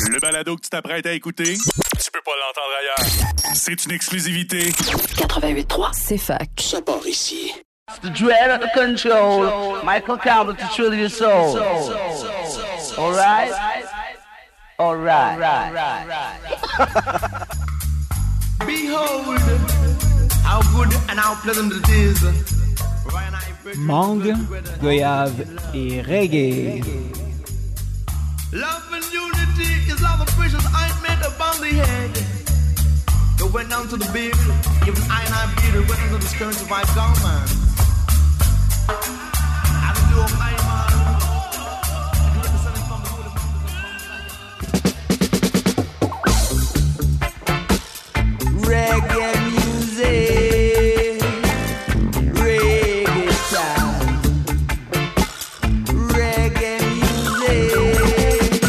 Le balado que tu t'apprêtes à écouter, tu peux pas l'entendre ailleurs. C'est une exclusivité. 88.3, c'est fac. Ça part ici. The dread of the control, Michael Campbell to thrill your soul. All right? All right. Behold, how good and how pleasant it is. Mangue, goyave et reggae. Love and unity is love of precious ointment upon the head. They went down to the beard, even I beard, went into the skirts of my garment. I do of I man. Reggae music, reggae time. Reggae music.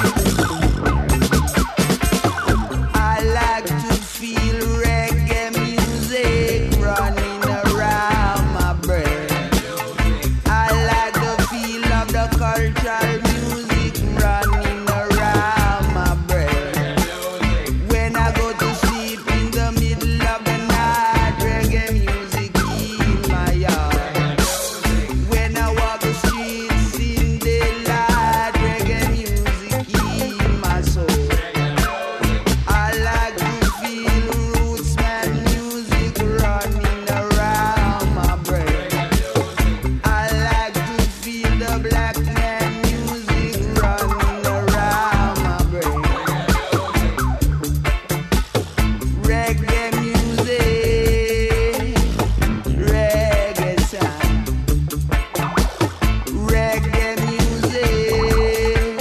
I like to feel reggae music running around my brain. I like the feel of the cultural music running around my brain. When I go to sleep in the middle of the night, reggae music in my yard. When I walk the streets in daylight, reggae music in my soul. I like to feel rootsman music running around my brain. I like to feel the black man music running around my brain. Reggae music, reggae sound. Reggae music,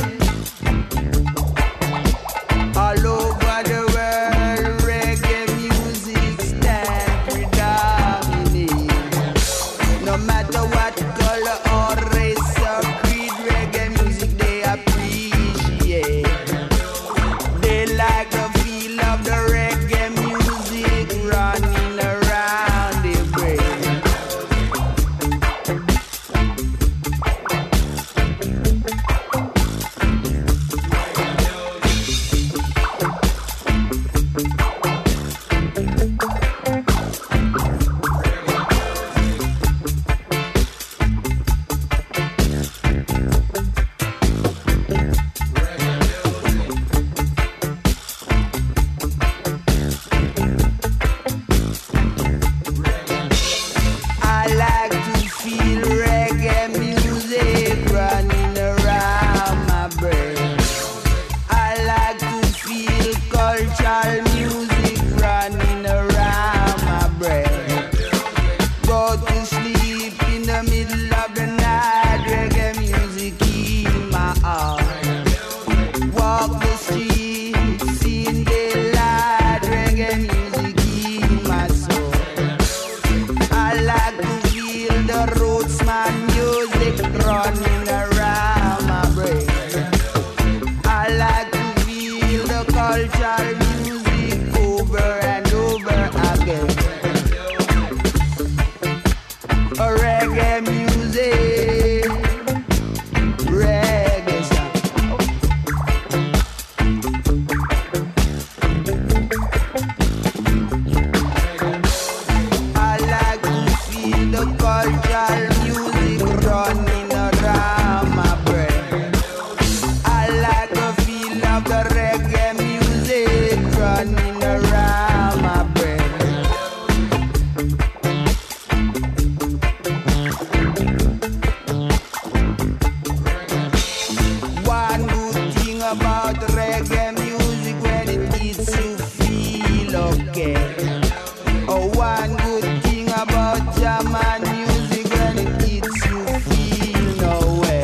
all over the world. Reggae music stand predominant. No matter what color or race or creed, reggae music they appreciate. They like the feel of the reggae music running around their brain. I like to feel reggae music running around my brain. I like to feel cultural music running around my brain. Go to sleep in the middle of the night, reggae music in my heart. Walk the streets in daylight, reggae music in my soul. I like to feel the rootsman music running around my brain. I like to feel the cultural music over and over again. Reggae music, reggae sound. I like to feel the cultural music running around my brain. I like the feel of the reggae music running around my brain. One good thing about reggae music when it gets you feel okay. Oh, one good thing about German music when it gets you feel no way.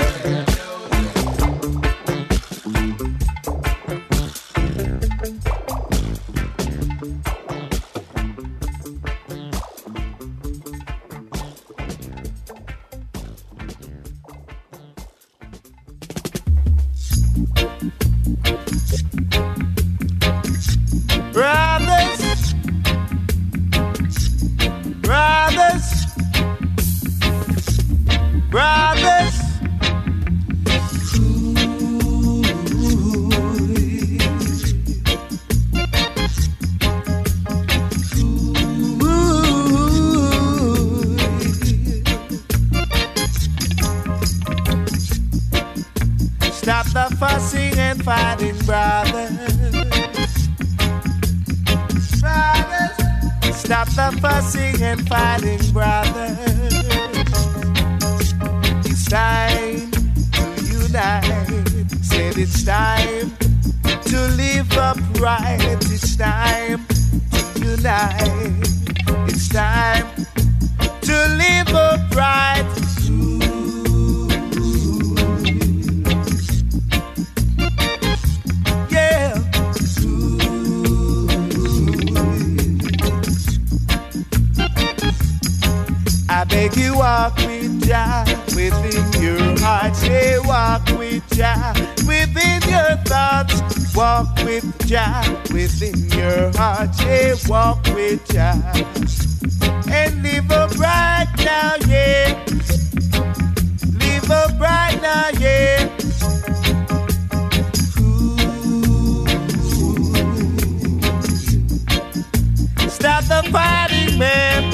fighting brothers. Brothers, stop the fussing and fighting, brothers. It's time to unite. Said it's time to live upright. It's time to unite. It's time to live upright. Yeah. I beg you, walk with Jah within your heart. Say, walk with Jah within your thoughts. Walk with Jah within your heart. Say, walk with Jah and live upright now, yeah. Live upright now, yeah. Stop the fighting, man.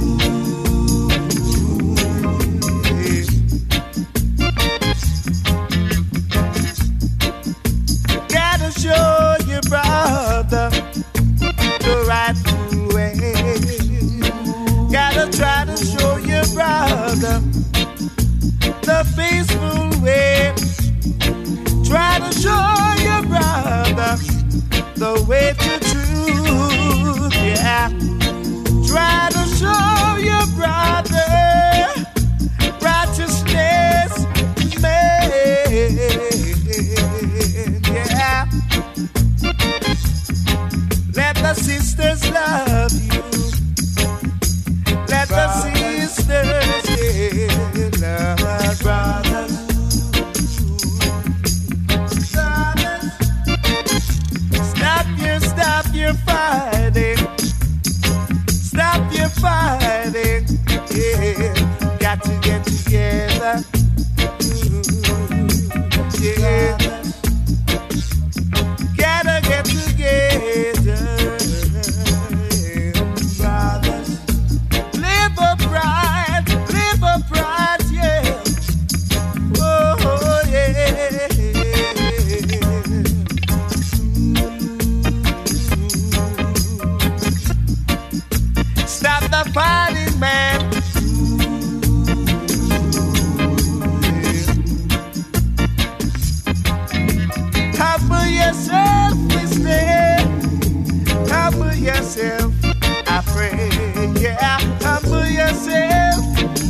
Gotta show your brother the right way. Gotta try to show your brother the peaceful way. Try to show your brother the way to truth, yeah. Try to show your brother righteousness, man, yeah. Let the sisters love you. Let the sisters, yeah, love brothers. Stop your fighting. Stop your fighting. Yeah, got to get together. Yeah, gotta get together. Brothers, live upright, yeah. Oh, yeah. Stop the fighting, man. Humble yourself, mister. Humble yourself, I pray. Yeah, humble yourself.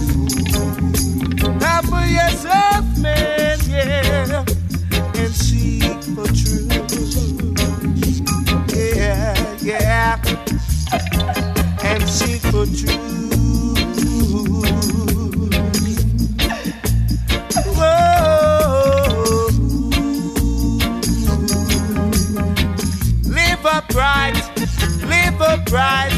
Humble yourself, man. Yeah, and seek for truth. Yeah, yeah. And seek for truth. Whoa. Live upright, live upright.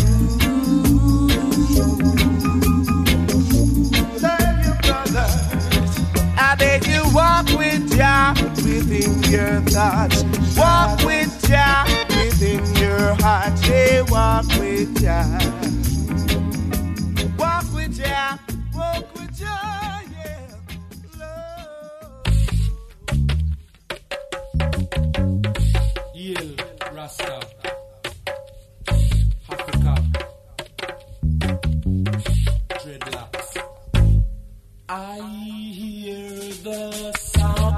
Love your brother. I beg you, walk with Jah within your thoughts. Walk with Jah within your heart. Say, walk with Jah. Walk with Jah. Walk with Jah, yeah. Yale, Rasta, Africa, dreadlocks. I hear the sound.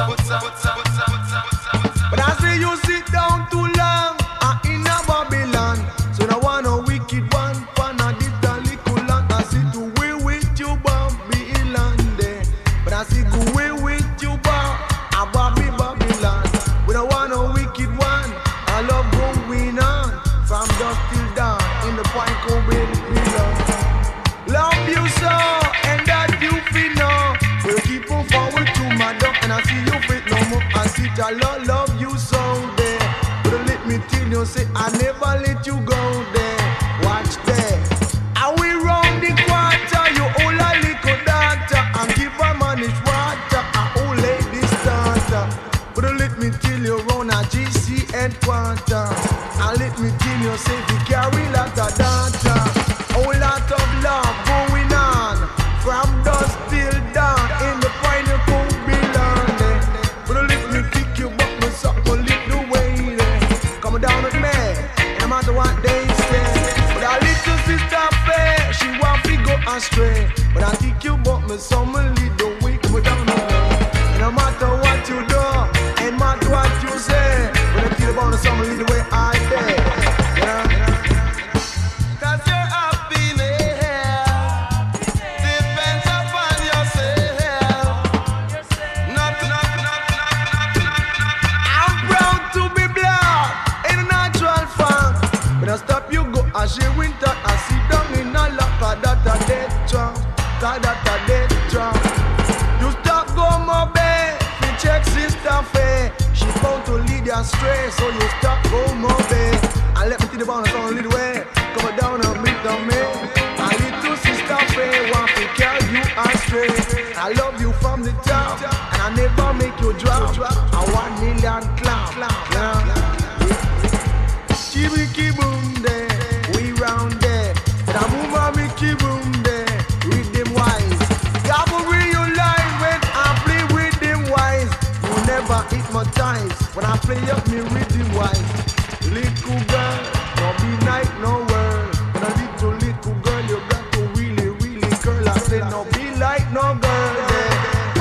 But I say you sit down too long in a Babylon. So now want a wicked one, panadita little land. I see to way with you, Babylon there. But I see go way with you, Babylon. We don't want a wicked one. I love going on from dusk till dawn in the point where it belongs. Love you so, and that you feel no. We'll keep on forward to my door, and I see you fit no more. I see I love you so there. But let me tell you, say I never let you go there. Watch there. Are we round the quarter? You all a little daughter, and give her manage water. I old lady starter. But let me tell you, round a GC headquarter. And let me tell you, say we carry lot of data. Whole lot of love going on from dusk till dawn in the final cold belong there. But let me kick you up, my sucker, lift the way there. Come down with me, no matter what they say. But our little sister fair, she want to go astray. But I kick you up, my summer lead the way. Come down with me, no matter what you do, and matter what you say. But I feel about the summer lead the way I say. I say winter, I sit down in a locker that a dead trunk, that a dead trunk. You stop go my bed, you check sister fair. She bound to lead you astray, so you stop go my bed. I let me think about it on a little way, come down and meet the man. A little sister fair, want to carry you astray. I love you from the top, and I never make you drop. I 1 million clap, yeah. Chibiki boom there. Round there, and I move on me keep room there, read them wise. God will realize when I play with them wise. You never hypnotize when I play up me with them wise. Little girl, don't be night no world. And a little girl, you got to really girl. I say no be like no girl there.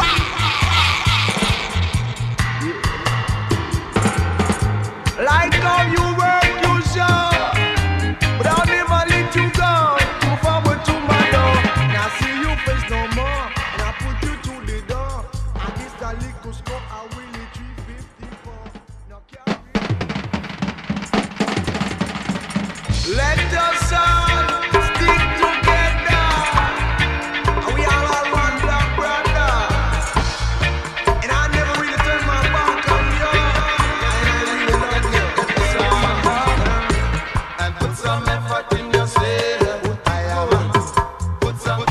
Yeah. Like how you work, you show. But I'll never let you go. Move forward to my door. Now see you face no more. And I put you to the door. I guess that little score I win it 354. Now carry. Let us all stick together. And we all are one black brother. And I never really turn my back on you. And I really love you. And put some effort in yourself. Put some.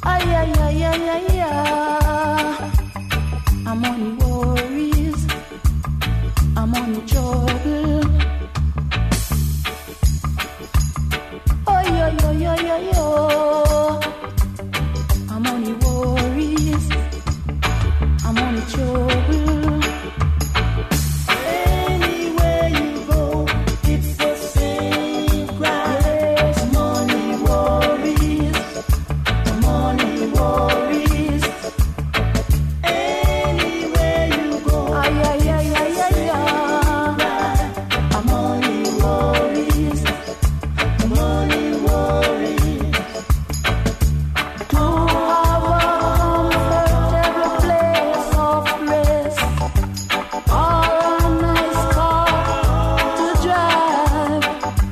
Ay, ay, ay, ay, ay, ay. I'm on the worries. I'm on the trouble. Oh, yo, yo, yo, yo, yo. I'm on the worries. I'm on the trouble. Anywhere you go, it's the same cry. Yes, money worries. Money worries. Anywhere you go, ay, ay, ay, ay, ay, ay. I'm money worries. Money worries. To have a comfortable place of rest, or a nice car to drive.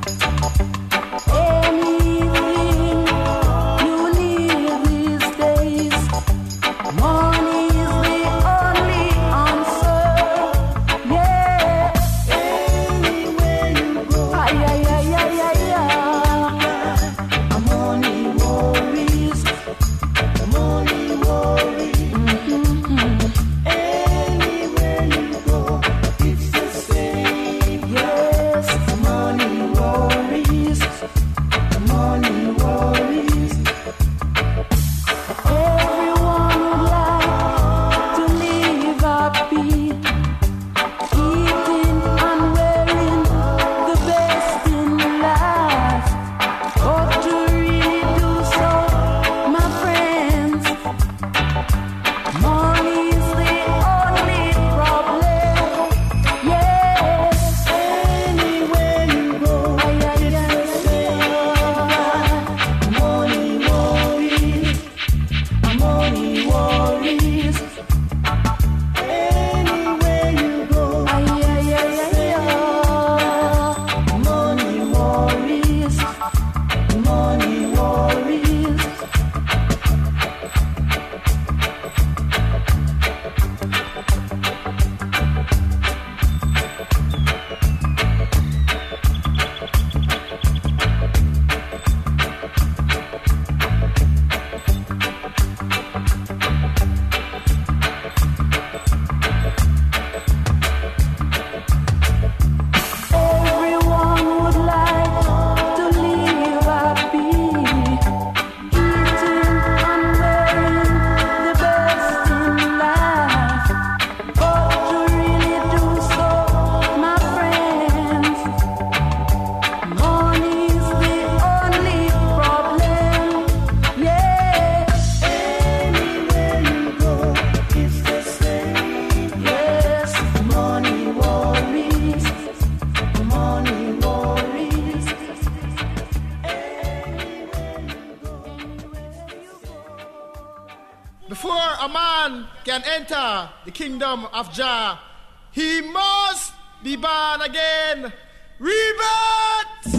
Anything you need these days, money is the only answer. Yeah, anywhere you go, ay, ay, ay, ay, ay, ay. Money worries. Money worries. Anywhere you go, it's the same. Yes, money worries. Money worries. Everyone would like to live happy, eating and wearing the best in life. But to really do so, my friends, money is the only problem. Yes, anywhere you go, ay, ay, ay, ay. Money worries. Money worries. Anywhere you go, ay, ay, ay, ay, ay. Money worries. Money worries. Everyone would like to live happy, eating and wearing the best in life. But to really do so, my friends, money is the only problem. Yeah, anywhere you go, it's the same. Yes, money worries. Money worries. Before a man can enter the kingdom of Jah, he must be born again. Rebirth!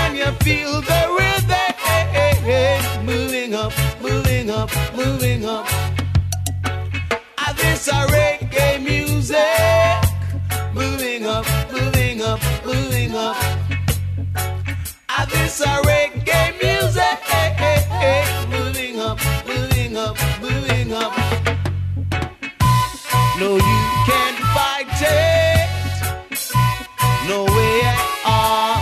can you feel the rhythm? Moving up, moving up, moving up. This a reggae music. Moving up, moving up, moving up. This a reggae music. Moving up, moving up, moving up. No, you can't fight it. No way at all.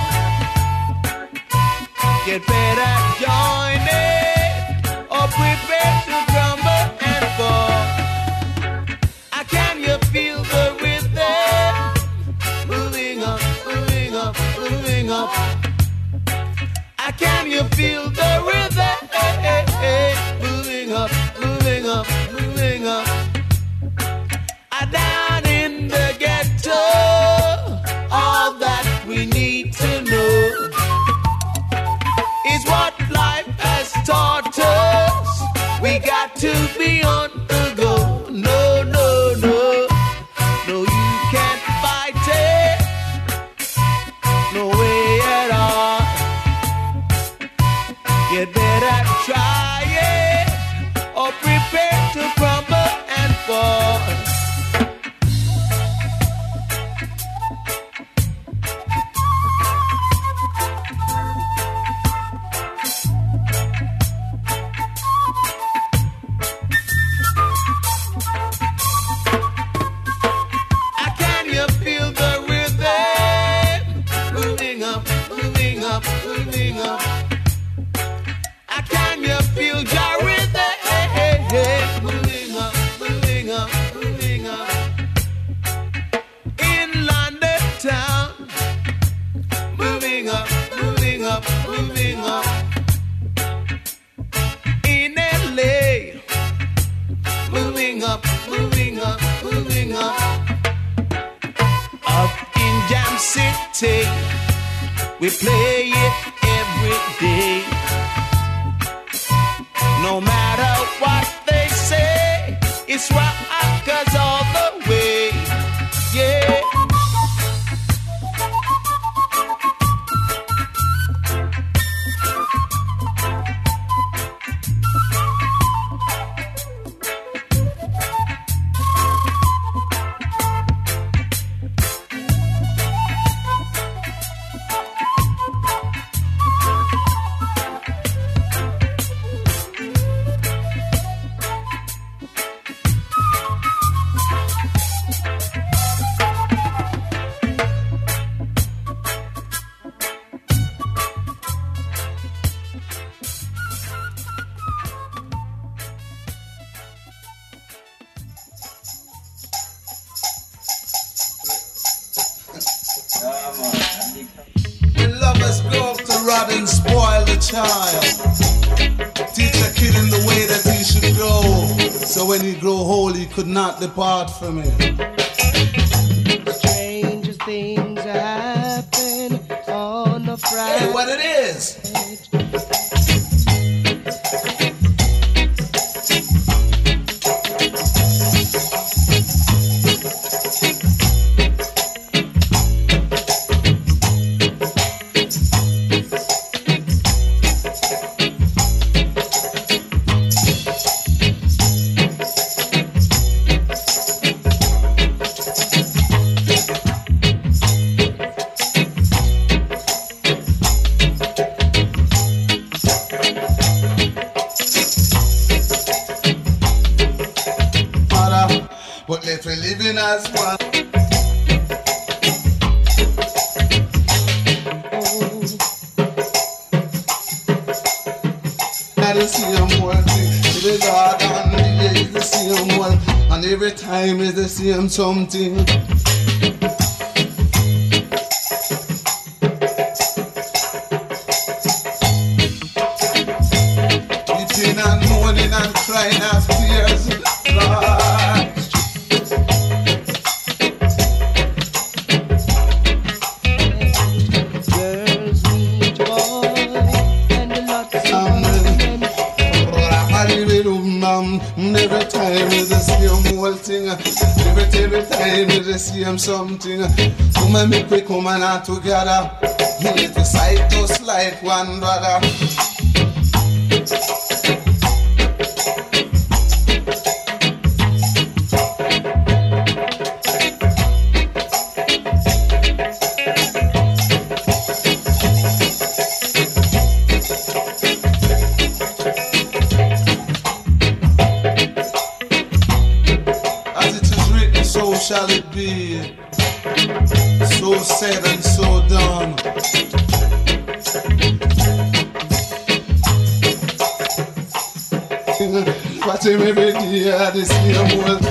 Get better, join it, or prepare to crumble and fall. Can you feel the rhythm? Moving up, moving up, moving up. Can you feel the rhythm? Moving up, moving up, moving up. Down in the ghetto, all that we need to know is what life has taught us. We got to be on the go. No, no, no. No, you can't fight it. No way at all. You better try it or prepare to crumble and fall. Can you feel your rhythm? Moving up, moving up, moving up. In London town, moving up, moving up, moving up. In LA, moving up, moving up, moving up. Up in Jam City, we play it every day. No matter what they say, it's rockers all the way. Yeah. When lovers grow up to rot and spoil the child, teach a kid in the way that he should go, so when he grow old he could not depart from it. Strangest things happen on a Friday. Hey, what it is? But let we living as one. I the same one thing. The Lord and the year is the same one, and every time is the same something. Weeping and mourning and crying of tears, Lord. Every time is the same old thing. Every time time is the same something. Come make we come and together. We need to sight us like one brother. Shall it be so said and so done? What him every day the same old.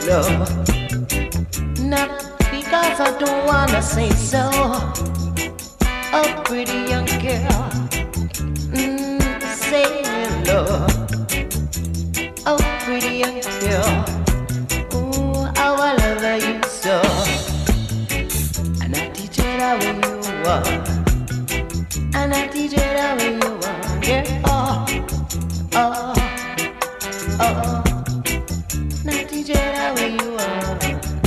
love. Not because I don't wanna say so. A pretty young girl, say love. A pretty young girl, ooh, how I love you so. And I teach it how you are. And I teach it how you are, yeah. Oh. And I teach it how you are.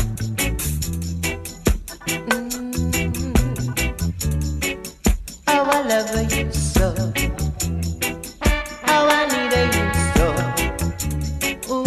How I love you so. How I need you so. Ooh.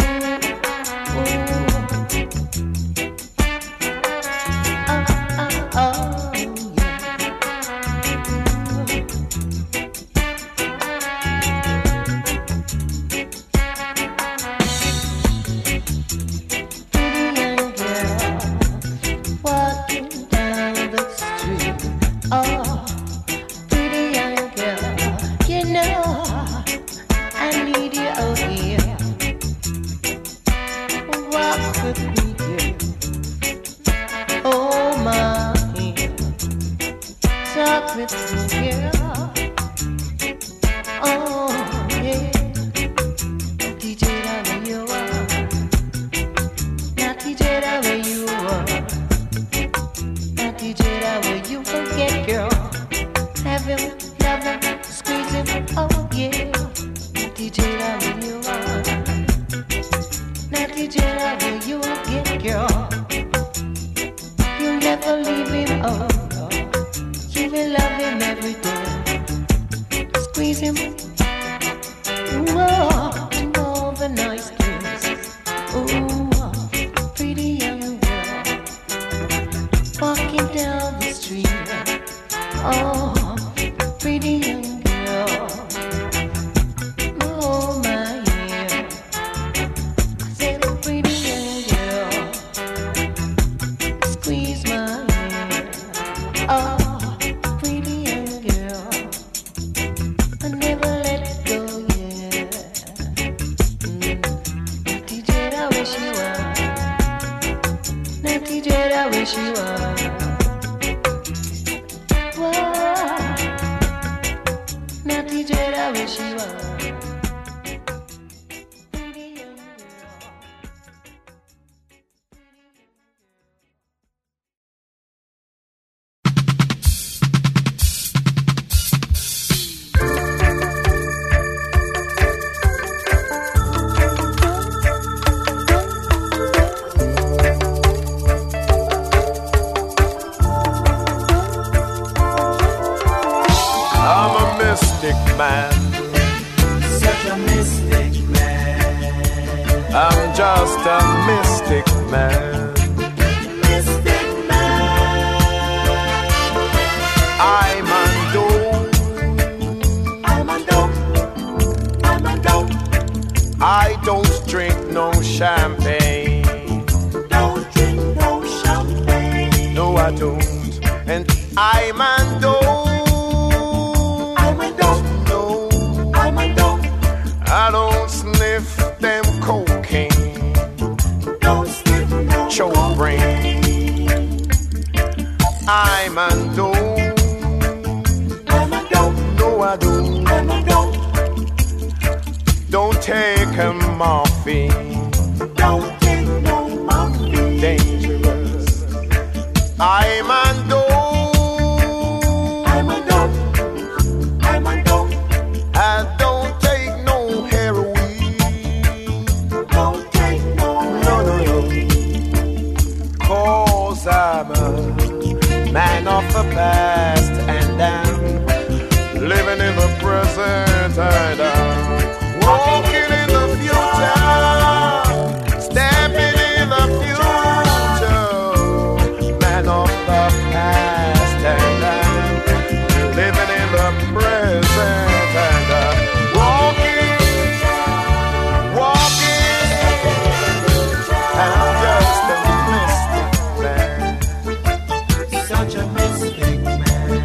Such a mystic man.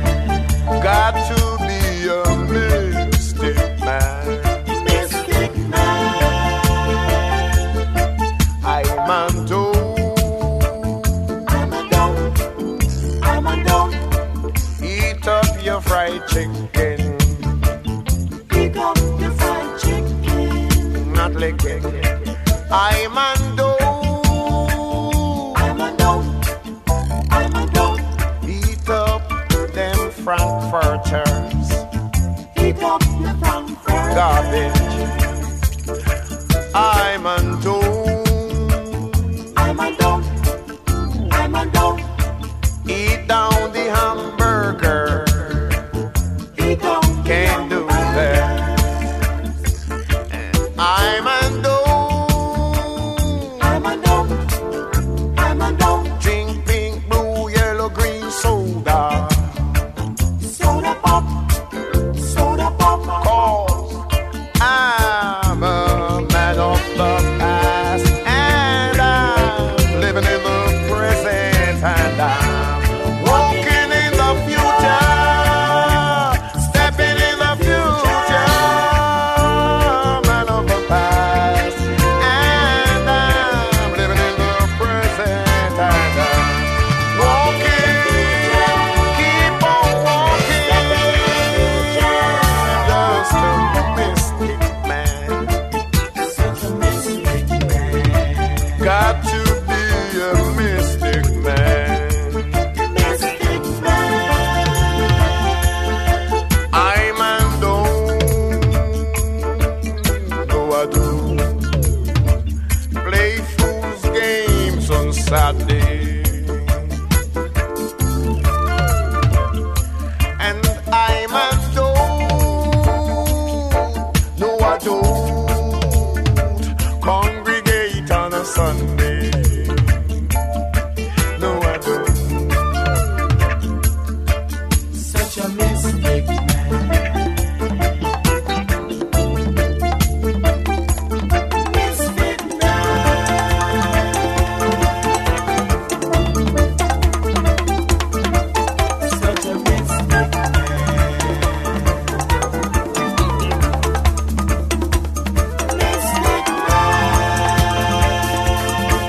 I'm undone. Eat up them frankfurters. Garbage. I'm undone. Eat down the hamburger. Can't do that. I'm undone. Drink pink, blue, yellow, green soda. Soda pop. Cause I'm a man of the past, and I'm living in the present, and I'm walking in the future, stepping in the future. Man of the past, and I'm living in the present, and I'm walking, keep on walking. Just a mystic man. Got to be a mystic man. I'm undone. No, I do play fool's games on Saturday, and I'm undone. No, I don't congregate on a Sunday. No, I don't. Such a mystic man. Mystic man. Such a mystic man. Mystic man.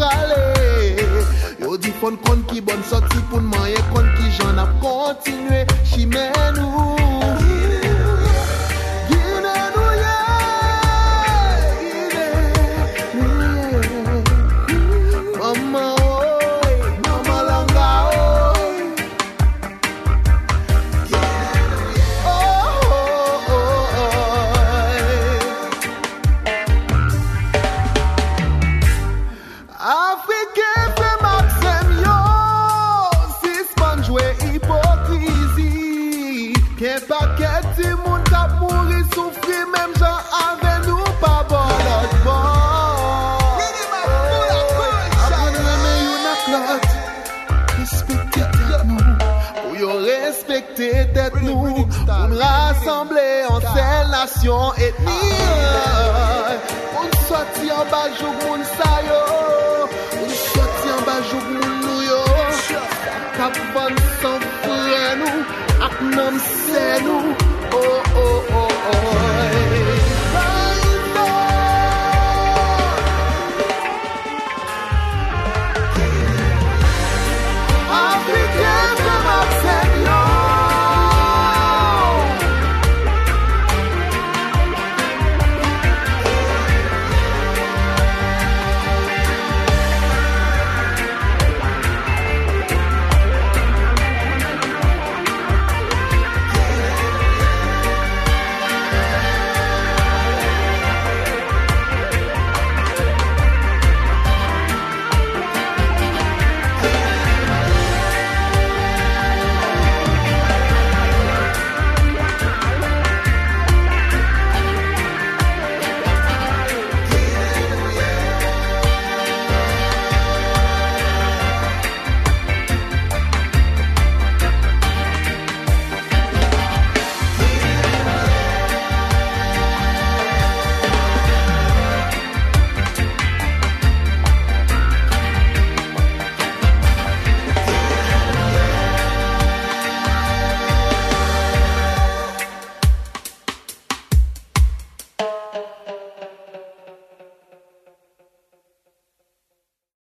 calé. Yo di fon kon ki bon sorti pour manger kon ki j'en a continué chimé nous. Tête nous, pour nous rassembler en seule nation ethnie. On sortit en bas jour moun sa yo, on sortit en bas jour moun nou yo. Cap van sans frère nous, ak nam c'est nous.